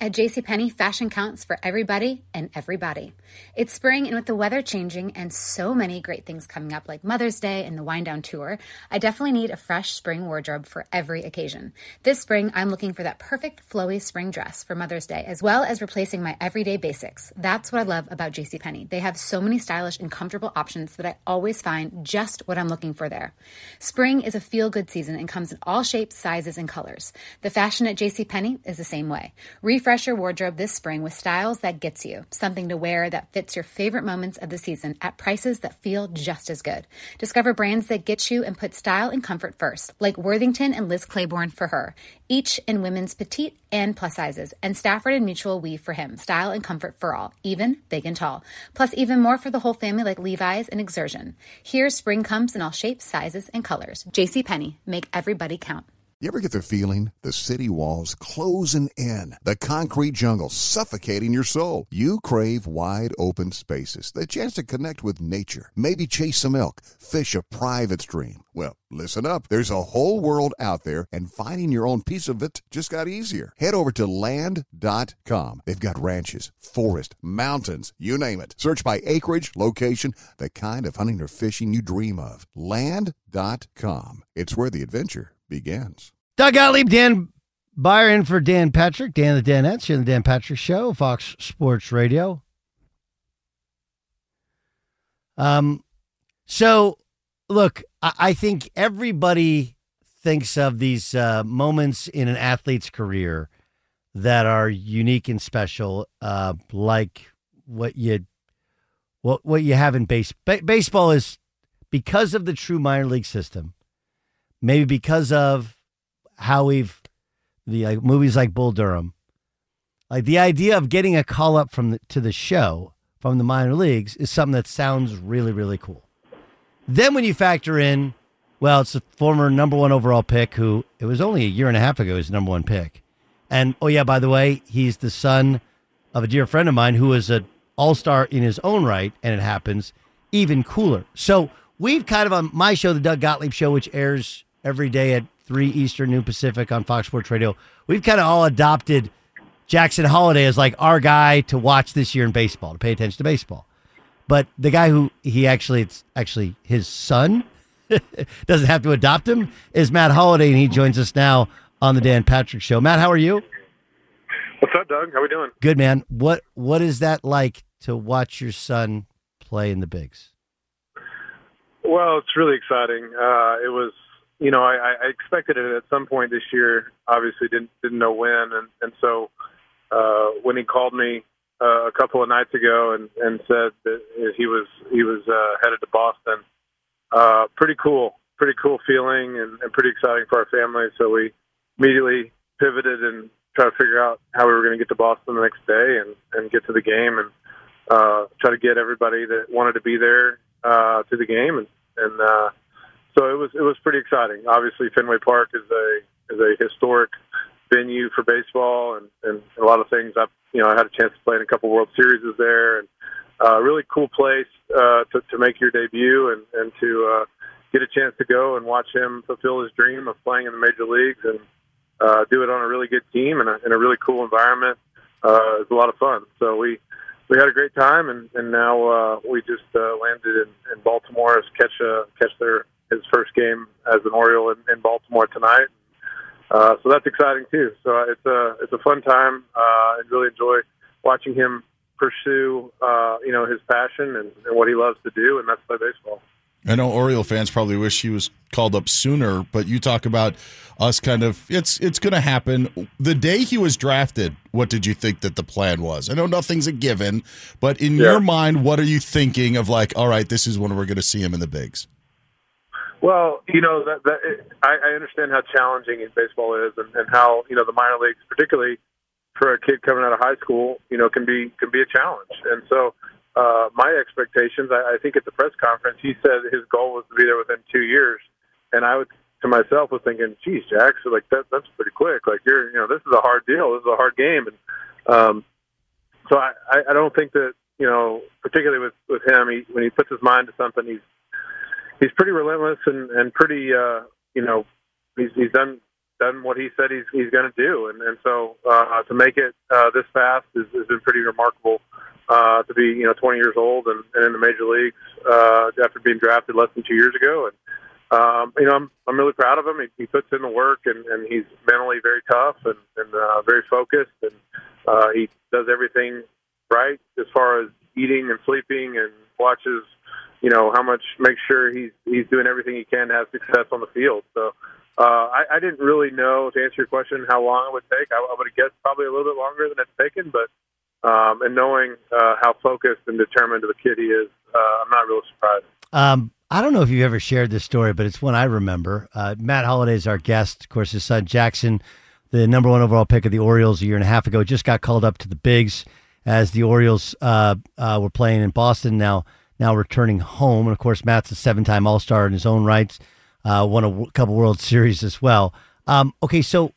At JCPenney, fashion counts for everybody and everybody. It's spring, and with the weather changing and so many great things coming up like Mother's Day and the Wind Down Tour, I definitely need a fresh spring wardrobe for every occasion. This spring, I'm looking for that perfect flowy spring dress for Mother's Day, as well as replacing my everyday basics. That's what I love about JCPenney. They have so many stylish and comfortable options that I always find just what I'm looking for there. Spring is a feel-good season and comes in all shapes, sizes, and colors. The fashion at JCPenney is the same way. Refresh your wardrobe this spring with styles that gets you, something to wear that fits your favorite moments of the season at prices that feel just as good. Discover brands that get you and put style and comfort first, like Worthington and Liz Claiborne for her, each in women's petite and plus sizes, and Stafford and Mutual Weave for him, style and comfort for all, even big and tall. Plus even more for the whole family like Levi's and Exertion. Here, spring comes in all shapes, sizes, and colors. JCPenney, make everybody count. You ever get the feeling the city walls closing in, the concrete jungle suffocating your soul? You crave wide open spaces, the chance to connect with nature, maybe chase some elk, fish a private stream. Well, listen up. There's a whole world out there, and finding your own piece of it just got easier. Head over to land dot com. They've got ranches, forest, mountains, you name it. Search by acreage, location, the kind of hunting or fishing you dream of. land dot com. It's where the adventure begins. Doug Gottlieb, Dan Beyer in for Dan Patrick. Dan the Danettes here on the Dan Patrick Show, Fox Sports Radio. Um, so, look, I, I think everybody thinks of these uh, moments in an athlete's career that are unique and special, uh, like what you what what you have in base. Ba- baseball is, because of the true minor league system, maybe because of how we've the like, movies like Bull Durham, like the idea of getting a call up from the, to the show from the minor leagues is something that sounds really, really cool. Then when you factor in, well, it's a former number one overall pick who it was only a year and a half ago his number one pick, and oh yeah, by the way, he's the son of a dear friend of mine who was an all-star in his own right, and it happens even cooler. So we've kind of on my show, the Doug Gottlieb Show, which airs every day at three Eastern, noon Pacific on Fox Sports Radio. We've kind of all adopted Jackson Holliday as like our guy to watch this year in baseball, to pay attention to baseball. But the guy who he actually, it's actually his son, doesn't have to adopt him, is Matt Holliday, and he joins us now on the Dan Patrick Show. Matt, how are you? What's up, Doug? How we doing? Good, man. What What is that like to watch your son play in the bigs? Well, it's really exciting. Uh, it was, you know, I, I expected it at some point this year. Obviously, didn't didn't know when, and and so uh, when he called me uh, a couple of nights ago and, and said that he was he was uh, headed to Boston, uh, pretty cool, pretty cool feeling, and, and pretty exciting for our family. So we immediately pivoted and tried to figure out how we were going to get to Boston the next day and, and get to the game and uh, try to get everybody that wanted to be there uh, to the game, and and. Uh, So it was it was pretty exciting. Obviously, Fenway Park is a is a historic venue for baseball, and, and a lot of things. I you know I had a chance to play in a couple World Series there, and a uh, really cool place uh, to to make your debut and and to uh, get a chance to go and watch him fulfill his dream of playing in the major leagues and uh, do it on a really good team and a, in a really cool environment. Uh, it was a lot of fun. So we. We had a great time, and, and now uh, we just uh, landed in, in Baltimore as catch uh, catch their his first game as an Oriole in, in Baltimore tonight. Uh, so that's exciting too. So it's a it's a fun time. Uh, I really enjoy watching him pursue uh, you know his passion and, and what he loves to do, and that's play baseball. I know Oriole fans probably wish he was called up sooner, but you talk about us kind of, it's it's going to happen. The day he was drafted, what did you think that the plan was? I know nothing's a given, but in yeah. your mind, what are you thinking of like, all right, this is when we're going to see him in the bigs? Well, you know, that, that it, I, I understand how challenging baseball is and, and how, you know, the minor leagues, particularly for a kid coming out of high school, you know, can be can be a challenge. And so uh, my expectations, I, I think at the press conference, he said his goal was to be there within two years. And I would, to myself, was thinking, geez, Jack, so like that, that's pretty quick. Like, you're, you know, this is a hard deal. This is a hard game. And um, so I, I don't think that, you know, particularly with, with him, he, when he puts his mind to something, he's, he's pretty relentless and, and pretty, uh, you know, he's, he's done done what he said he's he's going to do, and and so uh, to make it uh, this fast is, has been pretty remarkable. Uh, to be you know twenty years old and, and in the major leagues uh, after being drafted less than two years ago, and um, you know I'm I'm really proud of him. He, he puts in the work, and, and he's mentally very tough and, and uh, very focused, and uh, he does everything right as far as eating and sleeping, and watches you know how much makes sure he's he's doing everything he can to have success on the field. So. Uh, I, I didn't really know, to answer your question, how long it would take. I, I would have guessed probably a little bit longer than it's taken, but um, and knowing uh, how focused and determined the kid he is, uh, I'm not really surprised. Um, I don't know if you've ever shared this story, but it's one I remember. Uh, Matt Holliday is our guest. Of course, his son Jackson, the number one overall pick of the Orioles a year and a half ago, just got called up to the bigs as the Orioles uh, uh, were playing in Boston, now now returning home. And, of course, Matt's a seven-time All-Star in his own rights. Uh, won a w- couple World Series as well. Um, okay, so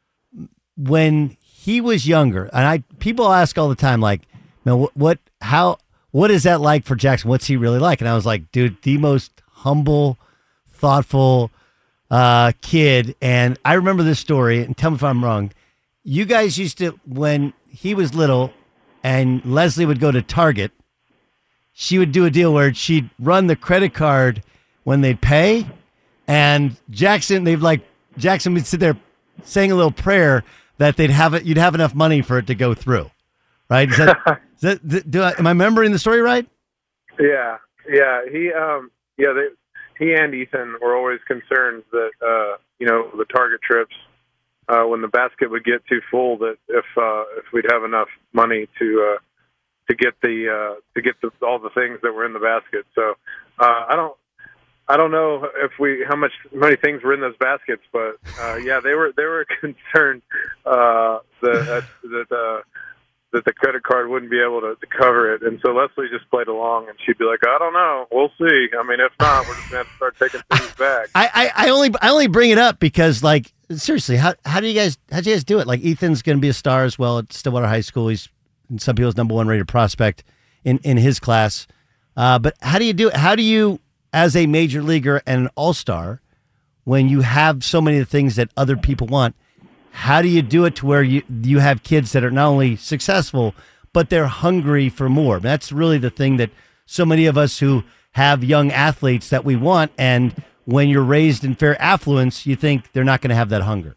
when he was younger, and I people ask all the time, like, "No, what, what, how, what is that like for Jackson? What's he really like?" And I was like, "Dude, the most humble, thoughtful uh, kid." And I remember this story, and tell me if I'm wrong. You guys used to, when he was little, and Leslie would go to Target, she would do a deal where she'd run the credit card when they'd pay. And Jackson, they've like Jackson would sit there saying a little prayer that they'd have it. You'd have enough money for it to go through, right? Is that, is that, do I, am I remembering the story right? Yeah, yeah. He, um, yeah. They, he and Ethan were always concerned that uh, you know the Target trips uh, when the basket would get too full, that if uh, if we'd have enough money to uh, to get the uh, to get the, all the things that were in the basket. So uh, I don't. I don't know if we how much many things were in those baskets, but uh, yeah, they were they were concerned uh, that that uh, that the credit card wouldn't be able to, to cover it, and so Leslie just played along, and she'd be like, "I don't know, we'll see. I mean, if not, we're just gonna have to start taking things back." I, I, I only I only bring it up because, like, seriously, how how do you guys how do you guys do it? Like, Ethan's going to be a star as well at Stillwater High School. He's some people's number one rated prospect in in his class. Uh, but how do you do it? How do you as a major leaguer and an all-star, when you have so many of the things that other people want, how do you do it to where you you have kids that are not only successful, but they're hungry for more? That's really the thing that so many of us who have young athletes that we want, and when you're raised in fair affluence, you think they're not going to have that hunger.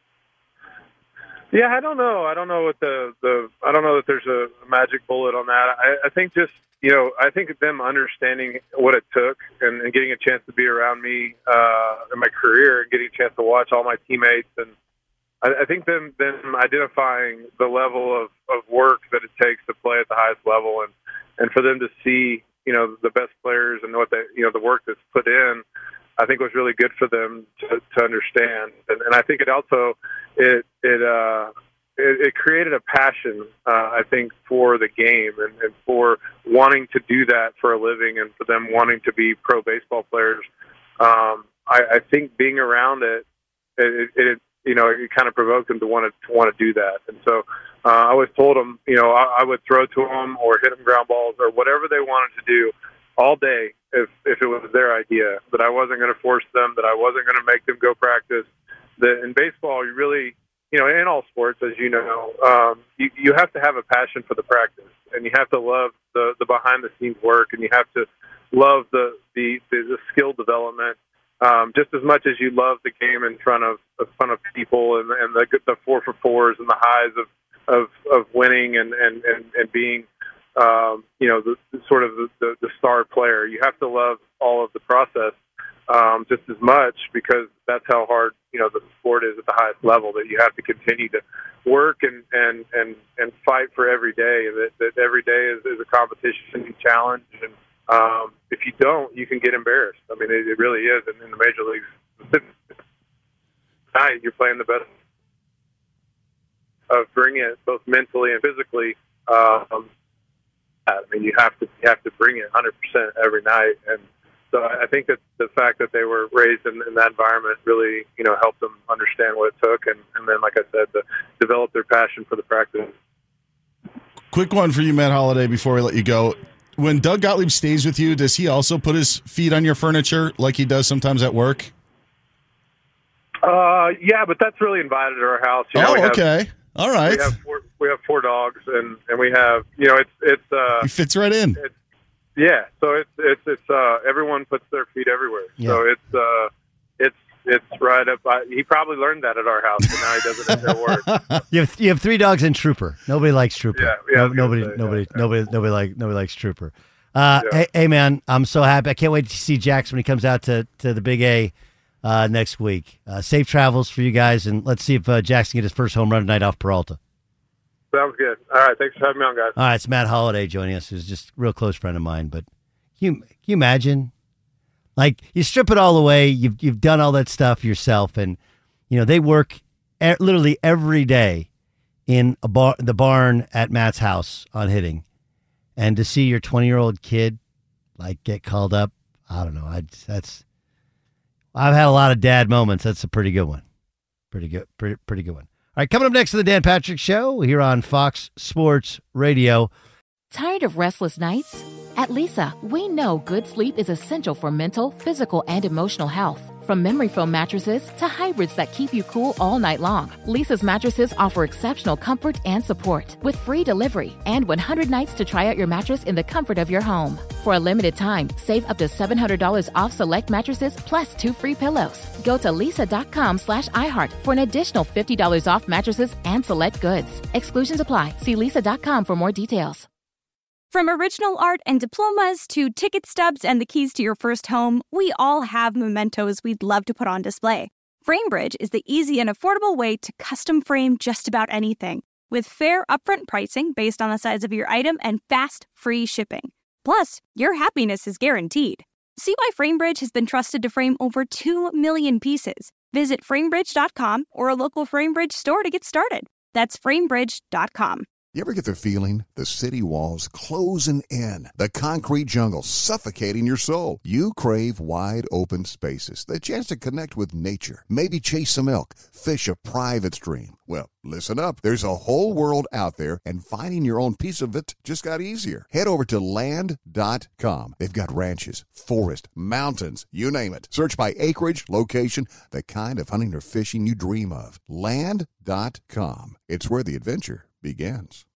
Yeah, I don't know. I don't know what the, the I don't know that there's a magic bullet on that. I, I think just You know, I think them understanding what it took and, and getting a chance to be around me uh, in my career and getting a chance to watch all my teammates. And I, I think them, them identifying the level of, of work that it takes to play at the highest level, and, and for them to see, you know, the best players and what they, you know, the work that's put in, I think was really good for them to, to understand. And, and I think it also, it, it, uh, It, it created a passion, uh, I think, for the game and, and for wanting to do that for a living, and for them wanting to be pro baseball players. Um, I, I think being around it, it, it, you know, it kind of provoked them to want to, to want to do that. And so uh, I always told them, you know, I, I would throw to them or hit them ground balls or whatever they wanted to do all day if if it was their idea. That I wasn't going to force them. That I wasn't going to make them go practice. That in baseball, you really You know, in all sports, as you know, um, you, you have to have a passion for the practice, and you have to love the, the behind-the-scenes work, and you have to love the the, the, the skill development um, just as much as you love the game in front of in front of people, and, and the the four for fours and the highs of of, of winning and and and, and being um, you know the, the sort of the, the, the star player. You have to love all of the process. Um, just as much, because that's how hard, you know, the sport is at the highest level, that you have to continue to work and, and, and, and fight for every day, that, that every day is, is a competition and challenge. And um, if you don't, you can get embarrassed. I mean, it, it really is. And in the major leagues, tonight you're playing the best of bring it both mentally and physically. Um, I mean, you have to, you have to bring it one hundred percent every night. And so I think that the fact that they were raised in, in that environment really, you know, helped them understand what it took, and, and then, like I said, to develop their passion for the practice. Quick one for you, Matt Holliday, before we let you go. When Doug Gottlieb stays with you, does he also put his feet on your furniture like he does sometimes at work? Uh, yeah, but that's really invited to our house. You know, oh, we have, okay. All right. We have four, we have four dogs, and, and we have, you know, it's it's. Uh, he fits right in. It's, yeah, so it's it's it's. Uh, everyone puts their feet everywhere. Yeah. So it's uh, it's it's right up. I, he probably learned that at our house, and now he does it at their work. You have you have three dogs and Trooper. Nobody likes Trooper. Yeah, yeah, I No- was nobody gonna say, nobody yeah, yeah. nobody nobody like nobody likes Trooper. Uh, Yeah. hey, hey man, I'm so happy. I can't wait to see Jax when he comes out to to the Big A uh, next week. Uh, safe travels for you guys, and let's see if uh, Jax can get his first home run tonight off Peralta. Sounds good. All right, thanks for having me on, guys. All right, it's Matt Holliday joining us, who's just a real close friend of mine. But can you, can you imagine? Like, you strip it all away, you've you've done all that stuff yourself, and you know they work e- literally every day in a bar, the barn at Matt's house on hitting, and to see your twenty-year-old kid like get called up, I don't know. I that's I've had a lot of dad moments. That's a pretty good one. Pretty good. Pretty pretty good one. All right, coming up next to the Dan Patrick Show here on Fox Sports Radio. Tired of restless nights? At Leesa, we know good sleep is essential for mental, physical, and emotional health. From memory foam mattresses to hybrids that keep you cool all night long, Leesa's mattresses offer exceptional comfort and support with free delivery and one hundred nights to try out your mattress in the comfort of your home. For a limited time, save up to seven hundred dollars off select mattresses plus two free pillows. Go to leesa.com slash iHeart for an additional fifty dollars off mattresses and select goods. Exclusions apply. See leesa dot com for more details. From original art and diplomas to ticket stubs and the keys to your first home, we all have mementos we'd love to put on display. FrameBridge is the easy and affordable way to custom frame just about anything, with fair upfront pricing based on the size of your item and fast, free shipping. Plus, your happiness is guaranteed. See why FrameBridge has been trusted to frame over two million pieces. Visit framebridge dot com or a local FrameBridge store to get started. That's framebridge dot com. You ever get the feeling the city walls closing in, the concrete jungle suffocating your soul? You crave wide open spaces, the chance to connect with nature, maybe chase some elk, fish a private stream. Well, listen up. There's a whole world out there, and finding your own piece of it just got easier. Head over to land dot com. They've got ranches, forest, mountains, you name it. Search by acreage, location, the kind of hunting or fishing you dream of. land dot com. It's where the adventure begins.